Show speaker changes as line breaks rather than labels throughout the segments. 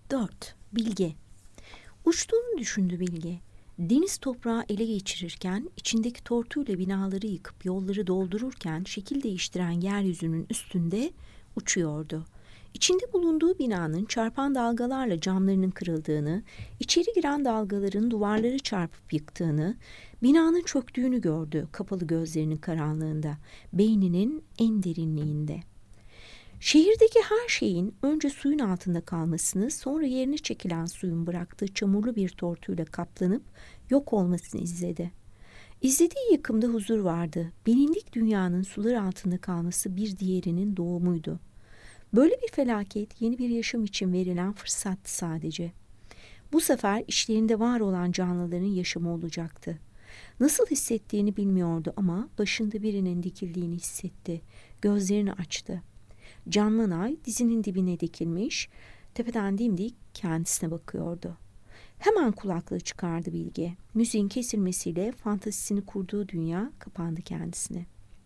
4. Bilge. Uçtuğunu düşündü Bilge. Deniz toprağı ele geçirirken, içindeki tortuyla binaları yıkıp yolları doldururken şekil değiştiren yeryüzünün üstünde uçuyordu. İçinde bulunduğu binanın çarpan dalgalarla camlarının kırıldığını, içeri giren dalgaların duvarları çarpıp yıktığını, binanın çöktüğünü gördü kapalı gözlerinin karanlığında, beyninin en derinliğinde. Şehirdeki her şeyin önce suyun altında kalmasını, sonra yerine çekilen suyun bıraktığı çamurlu bir tortuyla kaplanıp yok olmasını izledi. İzlediği yıkımda huzur vardı. Bilindik dünyanın sular altında kalması bir diğerinin doğumuydu. Böyle bir felaket yeni bir yaşam için verilen fırsattı sadece. Bu sefer içlerinde var olan canlıların yaşamı olacaktı. Nasıl hissettiğini bilmiyordu ama başında birinin dikildiğini hissetti. Gözlerini açtı. Can Manay dizinin dibine dikilmiş, tepeden dimdik kendisine bakıyordu. Hemen kulaklığı çıkardı Bilge. Müziğin kesilmesiyle fantazisini kurduğu dünya kapandı kendisine.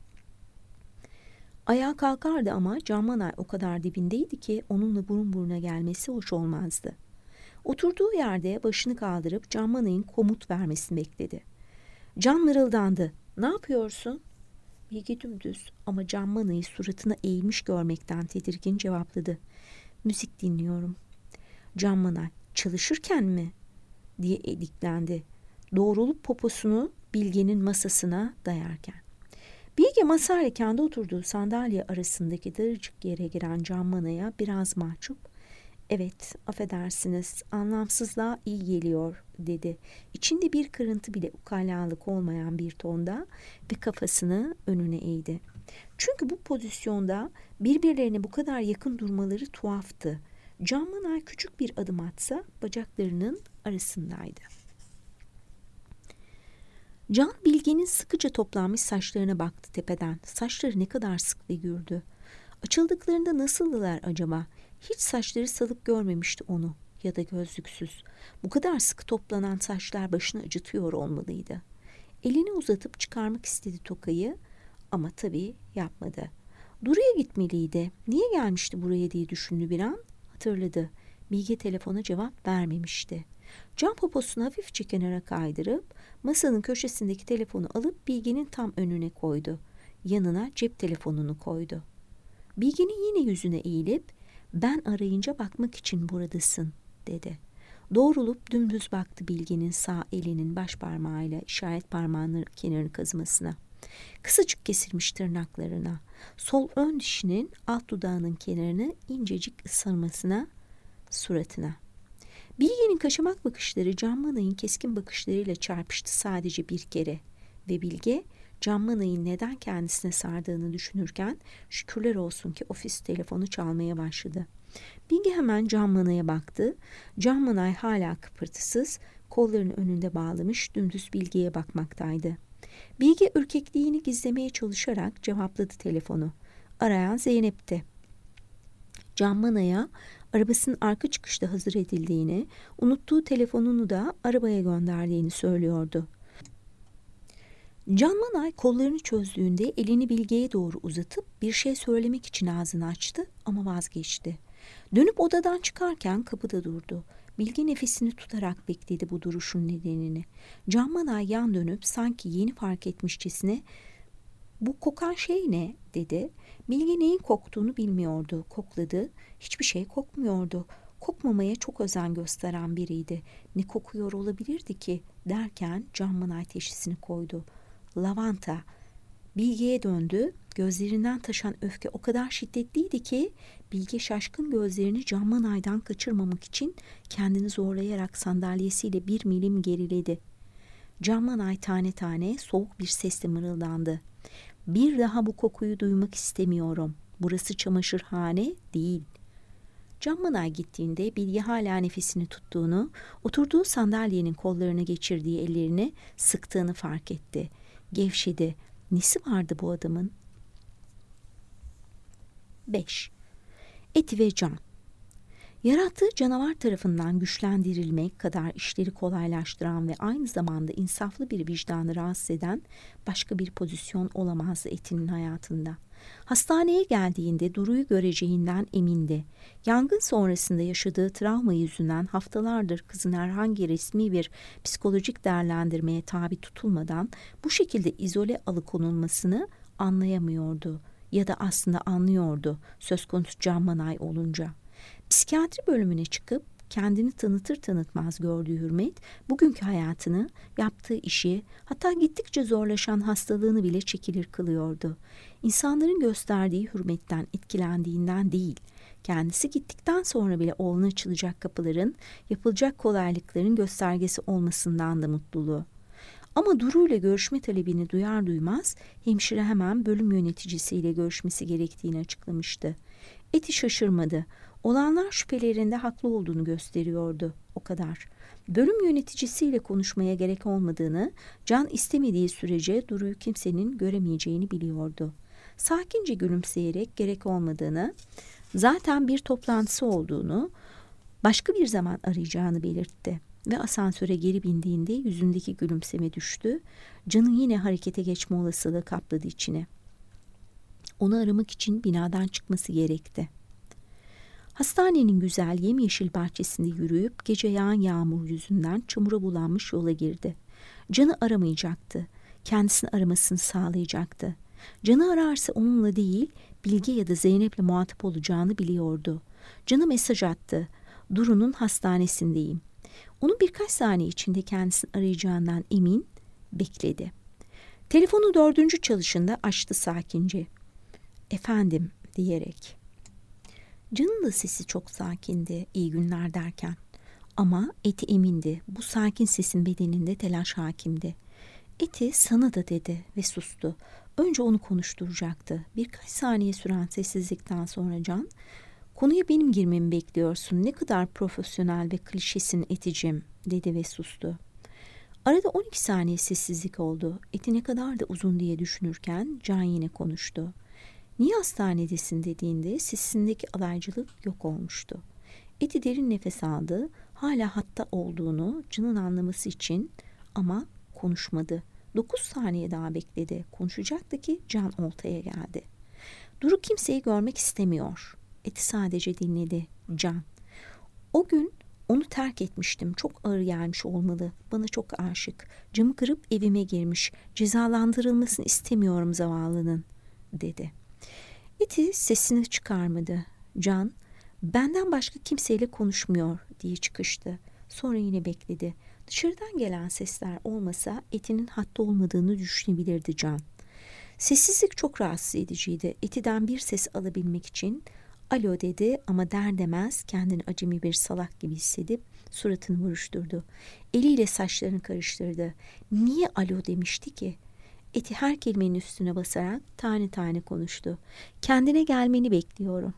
Ayağa kalkardı ama Can Manay o kadar dibindeydi ki onunla burun buruna gelmesi hoş olmazdı. Oturduğu yerde başını kaldırıp Can Manay'ın komut vermesini bekledi. Can mırıldandı. "Ne yapıyorsun?" Bilge dümdüz ama Can Manay'ı suratına eğilmiş görmekten tedirgin cevapladı. "Müzik dinliyorum." Can Manay, "Çalışırken mi?" diye ediklendi. Doğrulup poposunu Bilge'nin masasına dayarken. Bilge masayla kendi oturduğu sandalye arasındaki daracık yere giren Can Manay'a biraz mahcup, "Evet, affedersiniz, anlamsızlığa iyi geliyor," dedi. İçinde bir kırıntı bile ukalalık olmayan bir tonda ve kafasını önüne eğdi. Çünkü bu pozisyonda birbirlerine bu kadar yakın durmaları tuhaftı. Can Manay küçük bir adım atsa bacaklarının arasındaydı. Can Bilge'nin sıkıca toplanmış saçlarına baktı tepeden. Saçları ne kadar sık ve gürdü. Açıldıklarında nasıldılar acaba? Hiç saçları salık görmemişti onu ya da gözlüksüz. Bu kadar sıkı toplanan saçlar başını acıtıyor olmalıydı. Elini uzatıp çıkarmak istedi tokayı ama tabii yapmadı. Duru'ya gitmeliydi. Niye gelmişti buraya diye düşündü bir an. Hatırladı. Bilge telefona cevap vermemişti. Can poposunu hafifçe kenara kaydırıp masanın köşesindeki telefonu alıp Bilge'nin tam önüne koydu. Yanına cep telefonunu koydu. Bilge'nin yine yüzüne eğilip "Ben arayınca bakmak için buradasın," dedi. Doğrulup dümdüz baktı Bilge'nin sağ elinin baş parmağıyla işaret parmağının kenarını kazımasına. Kısacık kesilmiş tırnaklarına, sol ön dişinin alt dudağının kenarını incecik ısırmasına, suratına. Bilge'nin kaşamak bakışları Can Manay'ın keskin bakışlarıyla çarpıştı sadece bir kere ve Bilge Can Manay'ın neden kendisine sardığını düşünürken şükürler olsun ki ofis telefonu çalmaya başladı. Bilge hemen Can Manay'a baktı. Can Manay hala kıpırtısız, kollarını önünde bağlamış dümdüz Bilge'ye bakmaktaydı. Bilge ürkekliğini gizlemeye çalışarak cevapladı telefonu. Arayan Zeynep'ti. Can Manay'a arabasının arka çıkışta hazır edildiğini, unuttuğu telefonunu da arabaya gönderdiğini söylüyordu. Can Manay kollarını çözdüğünde elini Bilge'ye doğru uzatıp bir şey söylemek için ağzını açtı ama vazgeçti. Dönüp odadan çıkarken kapıda durdu. Bilge nefesini tutarak bekledi bu duruşun nedenini. Can Manay yan dönüp sanki yeni fark etmişçesine "Bu kokan şey ne?" dedi. Bilge neyin koktuğunu bilmiyordu. Kokladı. Hiçbir şey kokmuyordu. Kokmamaya çok özen gösteren biriydi. Ne kokuyor olabilirdi ki derken Can Manay teşhisini koydu. Lavanta. Bilge'ye döndü. Gözlerinden taşan öfke o kadar şiddetliydi ki Bilge şaşkın gözlerini Can Manay'dan kaçırmamak için kendini zorlayarak sandalyesiyle 1 milim geriledi. Can Manay tane tane soğuk bir sesle mırıldandı. "Bir daha bu kokuyu duymak istemiyorum. Burası çamaşırhane değil." Can Manay gittiğinde Bilge hala nefesini tuttuğunu, oturduğu sandalyenin kollarına geçirdiği ellerini sıktığını fark etti. Gevşedi. Nesi vardı bu adamın? 5. Eti ve can. Yarattığı canavar tarafından güçlendirilmek kadar işleri kolaylaştıran ve aynı zamanda insaflı bir vicdanı rahatsız eden başka bir pozisyon olamazdı Etinin hayatında. Hastaneye geldiğinde Duru'yu göreceğinden emindi. Yangın sonrasında yaşadığı travma yüzünden haftalardır kızın herhangi resmi bir psikolojik değerlendirmeye tabi tutulmadan bu şekilde izole alıkonulmasını anlayamıyordu. Ya da aslında anlıyordu söz konusu Can Manay olunca. Psikiyatri bölümüne çıkıp kendini tanıtır tanıtmaz gördüğü Hürmet, bugünkü hayatını, yaptığı işi, hatta gittikçe zorlaşan hastalığını bile çekilir kılıyordu. İnsanların gösterdiği hürmetten etkilendiğinden değil, kendisi gittikten sonra bile oğluna açılacak kapıların, yapılacak kolaylıkların göstergesi olmasından da mutluluğu. Ama Duru ile görüşme talebini duyar duymaz hemşire hemen bölüm yöneticisiyle görüşmesi gerektiğini açıklamıştı. Eti şaşırmadı. Olanlar şüphelerinde haklı olduğunu gösteriyordu. O kadar. Bölüm yöneticisiyle konuşmaya gerek olmadığını, Can istemediği sürece Duru'yu kimsenin göremeyeceğini biliyordu. Sakince gülümseyerek gerek olmadığını, zaten bir toplantısı olduğunu, başka bir zaman arayacağını belirtti. Ve asansöre geri bindiğinde yüzündeki gülümseme düştü. Can'ın yine harekete geçme olasılığı kapladı içine. Onu aramak için binadan çıkması gerekti. Hastanenin güzel yemyeşil bahçesinde yürüyüp gece yağan yağmur yüzünden çamura bulanmış yola girdi. Can'ı aramayacaktı. Kendisini aramasını sağlayacaktı. Can'ı ararsa onunla değil, Bilge ya da Zeynep'le muhatap olacağını biliyordu. Can'a mesaj attı. Duru'nun hastanesindeyim. Onu birkaç saniye içinde kendisini arayacağından emin, bekledi. Telefonu 4. çalışında açtı sakince. Efendim diyerek. Can'ın da sesi çok sakindi, iyi günler derken. Ama Eti emindi, bu sakin sesin bedeninde telaş hakimdi. Eti sana da dedi ve sustu. Önce onu konuşturacaktı. Birkaç saniye süren sessizlikten sonra Can, konuya benim girmemi bekliyorsun, ne kadar profesyonel ve klişesin Eticim, dedi ve sustu. Arada 12 saniye sessizlik oldu. Eti ne kadar da uzun diye düşünürken Can yine konuştu. Niye hastanedesin dediğinde sesindeki alaycılık yok olmuştu. Eti derin nefes aldı, hala hatta olduğunu Can'ın anlaması için ama konuşmadı. 9 saniye daha bekledi. Konuşacaktı ki Can oltaya geldi. Duru kimseyi görmek istemiyor. Eti sadece dinledi. Can. O gün onu terk etmiştim. Çok ağır gelmiş olmalı. Bana çok aşık. Camı kırıp evime girmiş. Cezalandırılmasını istemiyorum zavallının, dedi. Eti sesini çıkarmadı. Can, benden başka kimseyle konuşmuyor diye çıkıştı. Sonra yine bekledi. Dışarıdan gelen sesler olmasa Eti'nin hatta olmadığını düşünebilirdi Can. Sessizlik çok rahatsız ediciydi. Eti'den bir ses alabilmek için alo dedi ama der demez kendini acemi bir salak gibi hissedip suratını buruşturdu. Eliyle saçlarını karıştırdı. Niye alo demişti ki? Eti her kelimenin üstüne basarak tane tane konuştu. Kendine gelmeni bekliyorum.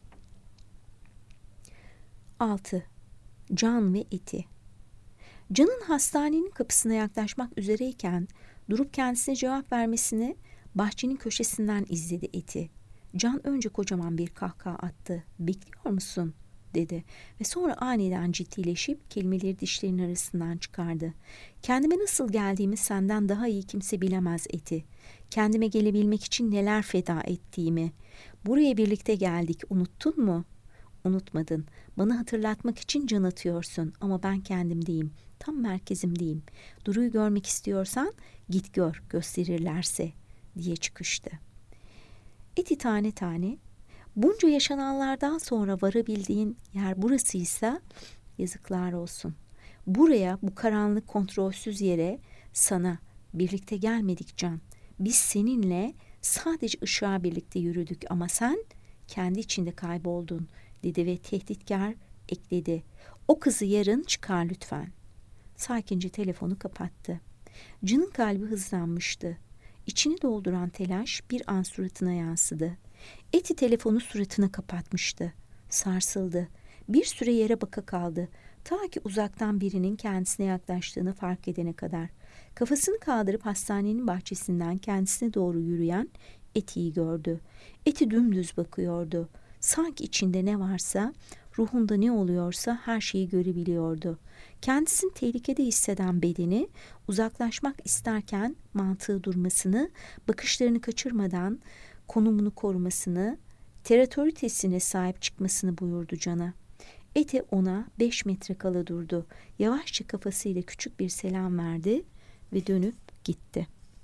6. Can ve Eti. Can'ın hastanenin kapısına yaklaşmak üzereyken durup kendisine cevap vermesini bahçenin köşesinden izledi Eti. Can önce kocaman bir kahkaha attı. Bekliyor musun? Dedi ve sonra aniden ciddileşip kelimeleri dişlerinin arasından çıkardı. Kendime nasıl geldiğimi senden daha iyi kimse bilemez Eti. Kendime gelebilmek için neler feda ettiğimi. Buraya birlikte geldik, unuttun mu? Unutmadın. Bana hatırlatmak için can atıyorsun ama ben kendimdeyim. Tam merkezimdeyim. Duru'yu görmek istiyorsan git gör, gösterirlerse, diye çıkıştı. Eti tane tane, bunca yaşananlardan sonra varabildiğin yer burasıysa yazıklar olsun. Buraya, bu karanlık kontrolsüz yere, sana birlikte gelmedik Can. Biz seninle sadece ışığa birlikte yürüdük ama sen kendi içinde kayboldun, dedi ve tehditkar ekledi. O kızı yarın çıkar lütfen. Sakince telefonu kapattı. Can'ın kalbi hızlanmıştı. İçini dolduran telaş bir an suratına yansıdı. Eti telefonu suratına kapatmıştı. Sarsıldı. Bir süre yere baka kaldı. Ta ki uzaktan birinin kendisine yaklaştığını fark edene kadar. Kafasını kaldırıp hastanenin bahçesinden kendisine doğru yürüyen Eti'yi gördü. Eti dümdüz bakıyordu. Sanki içinde ne varsa, ruhunda ne oluyorsa her şeyi görebiliyordu. Kendisini tehlikede hisseden bedeni uzaklaşmak isterken mantığı durmasını, bakışlarını kaçırmadan konumunu korumasını, teritoritesine sahip çıkmasını buyurdu Can'a. Ete ona 5 metre kala durdu. Yavaşça kafasıyla küçük bir selam verdi ve dönüp gitti.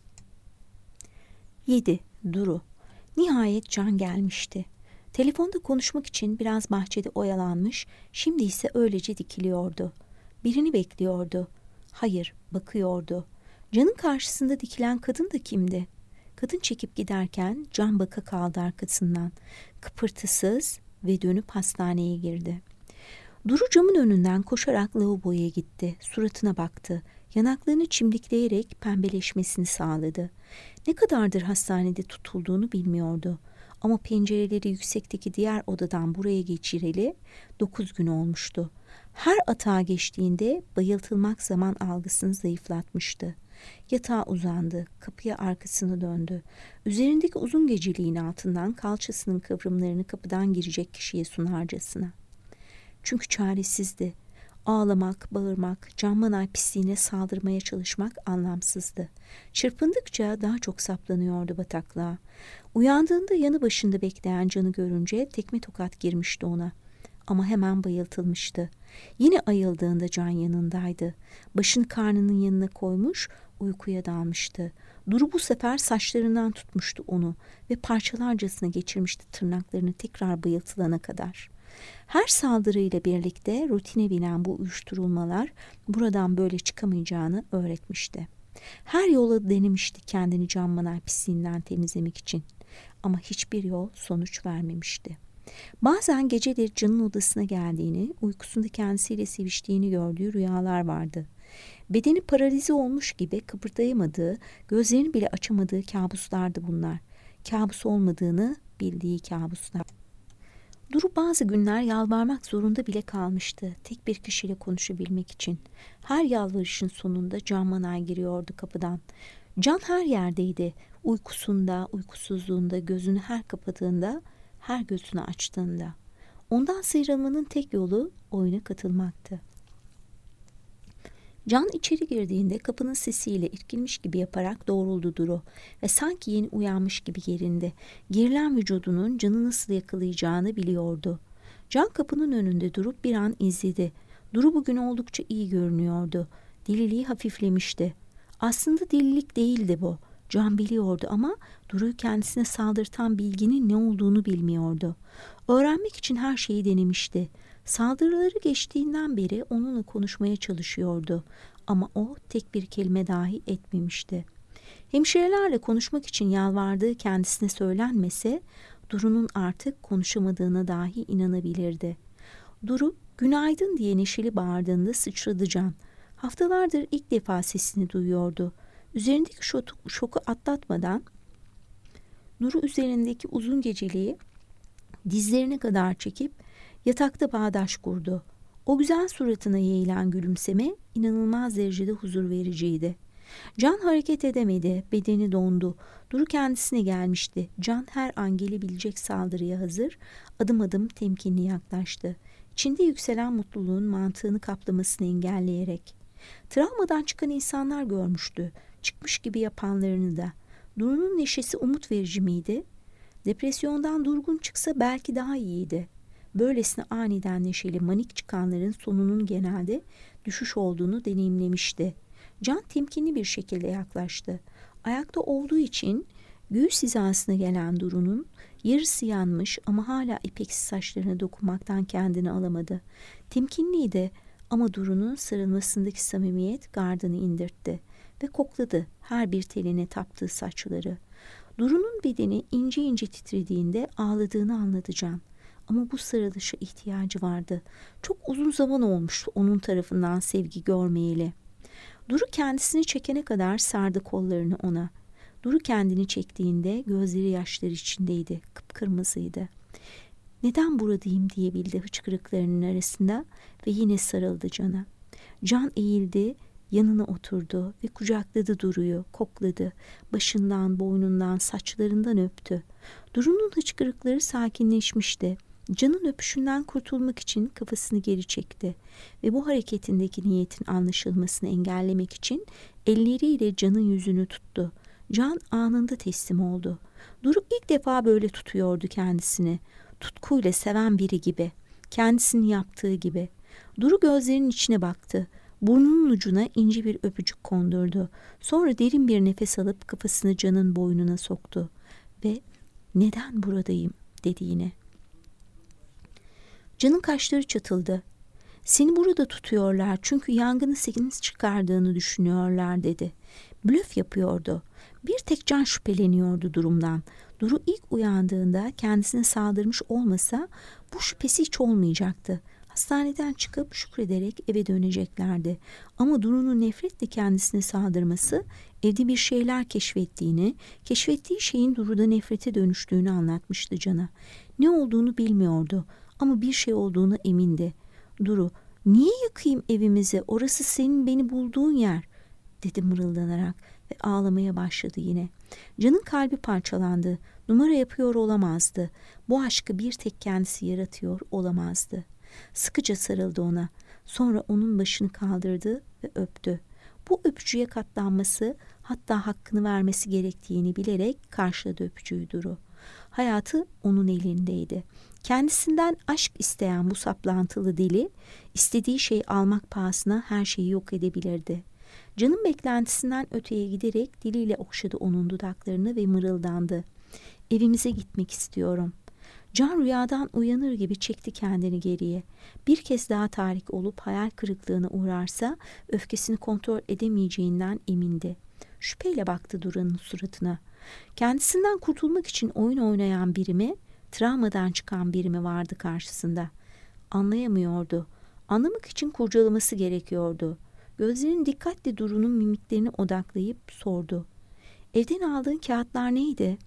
7. Duru. Nihayet Can gelmişti. Telefonda konuşmak için biraz bahçede oyalanmış, şimdi ise öylece dikiliyordu. Birini bekliyordu. Hayır, bakıyordu. Can'ın karşısında dikilen kadın da kimdi? Kadın çekip giderken Can baka kaldı arkasından. Kıpırtısız ve dönüp hastaneye girdi. Duru camın önünden koşarak lavaboya gitti. Suratına baktı. Yanaklarını çimdikleyerek pembeleşmesini sağladı. Ne kadardır hastanede tutulduğunu bilmiyordu. Ama pencereleri yüksekteki diğer odadan buraya geçireli 9 gün olmuştu. Her atağa geçtiğinde bayıltılmak zaman algısını zayıflatmıştı. Yatağa uzandı, kapıya arkasını döndü. Üzerindeki uzun geceliğin altından kalçasının kıvrımlarını kapıdan girecek kişiye sunarcasına. Çünkü çaresizdi. Ağlamak, bağırmak, Canmanay pisliğine saldırmaya çalışmak anlamsızdı. Çırpındıkça daha çok saplanıyordu bataklığa. Uyandığında yanı başında bekleyen Can'ı görünce tekme tokat girmişti ona. Ama hemen bayıltılmıştı. Yine ayıldığında Can yanındaydı. Başını karnının yanına koymuş, uykuya dalmıştı. Duru bu sefer saçlarından tutmuştu onu ve parçalarcasına geçirmişti tırnaklarını tekrar bayıltılana kadar. Her saldırıyla birlikte rutine binen bu uyuşturulmalar buradan böyle çıkamayacağını öğretmişti. Her yola denemişti kendini Canmanay pisliğinden temizlemek için. Ama hiçbir yol sonuç vermemişti. Bazen geceleri Can'ın odasına geldiğini, uykusunda kendisiyle seviştiğini gördüğü rüyalar vardı. Bedeni paralize olmuş gibi kıpırdayamadığı, gözlerini bile açamadığı kabuslardı bunlar. Kabus olmadığını bildiği kabuslar. Duru bazı günler yalvarmak zorunda bile kalmıştı tek bir kişiyle konuşabilmek için. Her yalvarışın sonunda Canmanay giriyordu kapıdan. Can her yerdeydi. Uykusunda, uykusuzluğunda, gözünü her kapadığında, her gözünü açtığında. Ondan sıyrılmanın tek yolu oyuna katılmaktı. Can içeri girdiğinde kapının sesiyle irkilmiş gibi yaparak doğruldu Duru ve sanki yeni uyanmış gibi gerindi. Gerilen vücudunun Can'ı nasıl yakalayacağını biliyordu. Can kapının önünde durup bir an izledi. Duru bugün oldukça iyi görünüyordu. Deliliği hafiflemişti. Aslında delilik değildi bu. Can biliyordu ama Duru'yu kendisine saldırtan bilginin ne olduğunu bilmiyordu. Öğrenmek için her şeyi denemişti. Saldırıları geçtiğinden beri onunla konuşmaya çalışıyordu ama o tek bir kelime dahi etmemişti. Hemşirelerle konuşmak için yalvardığı kendisine söylenmese Duru'nun artık konuşamadığına dahi inanabilirdi. Duru günaydın diye neşeli bağırdığında sıçradı Can. Haftalardır ilk defa sesini duyuyordu. Üzerindeki şoku atlatmadan Duru üzerindeki uzun geceliği dizlerine kadar çekip yatakta bağdaş kurdu. O güzel suratına yayılan gülümseme inanılmaz derecede huzur vericiydi. Can hareket edemedi, bedeni dondu. Duru kendisine gelmişti. Can her an gelebilecek saldırıya hazır, adım adım temkinli yaklaştı. İçinde yükselen mutluluğun mantığını kaplamasını engelleyerek. Travmadan çıkan insanlar görmüştü. Çıkmış gibi yapanlarını da. Duru'nun neşesi umut verici miydi? Depresyondan durgun çıksa belki daha iyiydi. Böylesine aniden neşeli manik çıkanların sonunun genelde düşüş olduğunu deneyimlemişti. Can temkinli bir şekilde yaklaştı. Ayakta olduğu için göğüs hizasına gelen Duru'nun yarısı yanmış ama hala ipeksi saçlarına dokunmaktan kendini alamadı. Temkinliydi ama Duru'nun sarılmasındaki samimiyet gardını indirtti ve kokladı her bir teline taptığı saçları. Duru'nun bedeni ince ince titrediğinde ağladığını anladı Can. Ama bu sarılışa ihtiyacı vardı. Çok uzun zaman olmuştu onun tarafından sevgi görmeyeli. Duru kendisini çekene kadar sardı kollarını ona. Duru kendini çektiğinde gözleri yaşlar içindeydi, kıpkırmızıydı. Neden buradayım diyebildi hıçkırıklarının arasında ve yine sarıldı Can'a. Can eğildi, yanına oturdu ve kucakladı Duru'yu, kokladı. Başından, boynundan, saçlarından öptü. Duru'nun hıçkırıkları sakinleşmişti. Can'ın öpüşünden kurtulmak için kafasını geri çekti ve bu hareketindeki niyetin anlaşılmasını engellemek için elleriyle Can'ın yüzünü tuttu. Can anında teslim oldu. Duru ilk defa böyle tutuyordu kendisini. Tutkuyla seven biri gibi. Kendisinin yaptığı gibi. Duru gözlerinin içine baktı. Burnunun ucuna ince bir öpücük kondurdu. Sonra derin bir nefes alıp kafasını Can'ın boynuna soktu. Ve "Neden buradayım?" dedi yine. Can'ın kaşları çatıldı. "Seni burada tutuyorlar çünkü yangını senin çıkardığını düşünüyorlar," dedi. Blöf yapıyordu. Bir tek Can şüpheleniyordu durumdan. Duru ilk uyandığında kendisine saldırmış olmasa bu şüphesi hiç olmayacaktı. Hastaneden çıkıp şükrederek eve döneceklerdi. Ama Duru'nun nefretle kendisine saldırması evde bir şeyler keşfettiğini, keşfettiği şeyin Duru'da nefrete dönüştüğünü anlatmıştı Can'a. Ne olduğunu bilmiyordu ama bir şey olduğunu emindi. "Duru, niye yakayım evimizi? Orası senin beni bulduğun yer," dedi mırıldanarak ve ağlamaya başladı yine. Can'ın kalbi parçalandı. Numara yapıyor olamazdı. Bu aşkı bir tek kendisi yaratıyor olamazdı. Sıkıca sarıldı ona. Sonra onun başını kaldırdı ve öptü. Bu öpücüğe katlanması, hatta hakkını vermesi gerektiğini bilerek karşıladı öpücüğü Duru. Hayatı onun elindeydi. Kendisinden aşk isteyen bu saplantılı deli, istediği şeyi almak pahasına her şeyi yok edebilirdi. Can'ın beklentisinden öteye giderek diliyle okşadı onun dudaklarını ve mırıldandı. "Evimize gitmek istiyorum." Can rüyadan uyanır gibi çekti kendini geriye. Bir kez daha tahrik olup hayal kırıklığına uğrarsa öfkesini kontrol edemeyeceğinden emindi. Şüpheyle baktı Duru'nun suratına. Kendisinden kurtulmak için oyun oynayan biri mi, travmadan çıkan biri mi vardı karşısında? Anlayamıyordu. Anlamak için kurcalaması gerekiyordu. Gözlerinin dikkatle Duru'nun mimiklerine odaklayıp sordu. "Evden aldığın kağıtlar neydi?"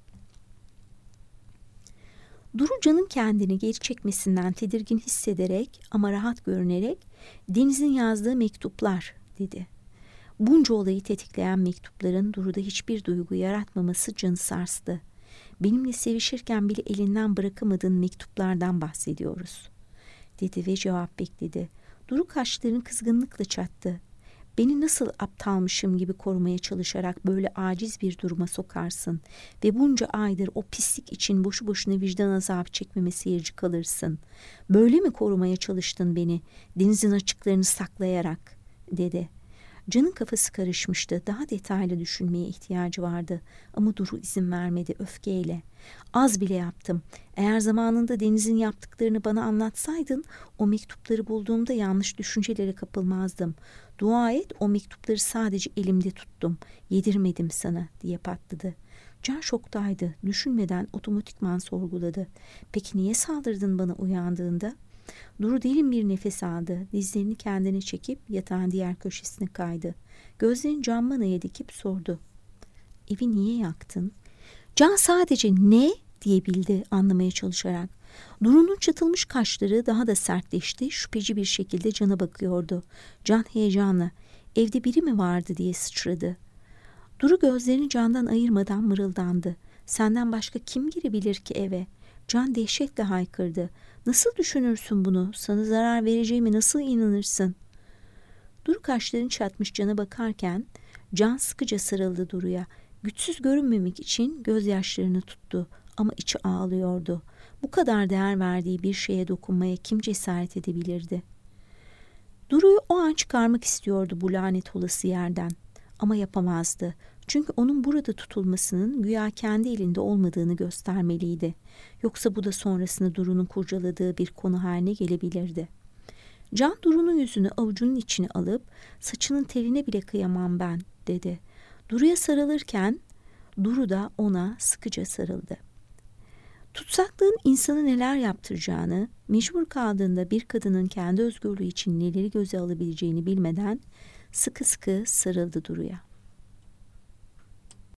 Duru Can'ın kendini geri çekmesinden tedirgin hissederek ama rahat görünerek "Deniz'in yazdığı mektuplar," dedi. Bunca olayı tetikleyen mektupların Duru'da hiçbir duygu yaratmaması Can'ı sarstı. "Benimle sevişirken bile elinden bırakamadığın mektuplardan bahsediyoruz," dedi ve cevap bekledi. Duru kaşlarını kızgınlıkla çattı. "Beni nasıl aptalmışım gibi korumaya çalışarak böyle aciz bir duruma sokarsın ve bunca aydır o pislik için boşu boşuna vicdan azabı çekmeme seyirci kalırsın. Böyle mi korumaya çalıştın beni, denizin açıklarını saklayarak?" dedi. Can'ın kafası karışmıştı. Daha detaylı düşünmeye ihtiyacı vardı. Ama Duru izin vermedi öfkeyle. "Az bile yaptım. Eğer zamanında Deniz'in yaptıklarını bana anlatsaydın, o mektupları bulduğumda yanlış düşüncelere kapılmazdım. Dua et, o mektupları sadece elimde tuttum. Yedirmedim sana," diye patladı. Can şoktaydı. Düşünmeden otomatikman sorguladı. "Peki niye saldırdın bana uyandığında?" Duru derin bir nefes aldı. Dizlerini kendine çekip yatağın diğer köşesine kaydı. Gözlerini Canmana'ya dikip sordu. "Evi niye yaktın?" Can sadece "ne?" diyebildi anlamaya çalışarak. Duru'nun çatılmış kaşları daha da sertleşti. Şüpheci bir şekilde Can'a bakıyordu. Can heyecanla "Evde biri mi vardı?" diye sıçradı. Duru gözlerini Can'dan ayırmadan mırıldandı. "Senden başka kim girebilir ki eve?" Can dehşetle haykırdı. "Nasıl düşünürsün bunu? Sana zarar vereceğime nasıl inanırsın?" Duru kaşlarını çatmış Can'a bakarken Can sıkıca sarıldı Duru'ya. Güçsüz görünmemek için gözyaşlarını tuttu ama içi ağlıyordu. Bu kadar değer verdiği bir şeye dokunmaya kim cesaret edebilirdi? Duru'yu o an çıkarmak istiyordu bu lanet olası yerden ama yapamazdı. Çünkü onun burada tutulmasının güya kendi elinde olmadığını göstermeliydi. Yoksa bu da sonrasında Duru'nun kurcaladığı bir konu haline gelebilirdi. Can Duru'nun yüzünü avucunun içine alıp "Saçının teline bile kıyamam ben," dedi. Duru'ya sarılırken Duru da ona sıkıca sarıldı. Tutsaklığın insanı neler yaptıracağını, mecbur kaldığında bir kadının kendi özgürlüğü için neleri göze alabileceğini bilmeden sıkı sıkı sarıldı Duru'ya.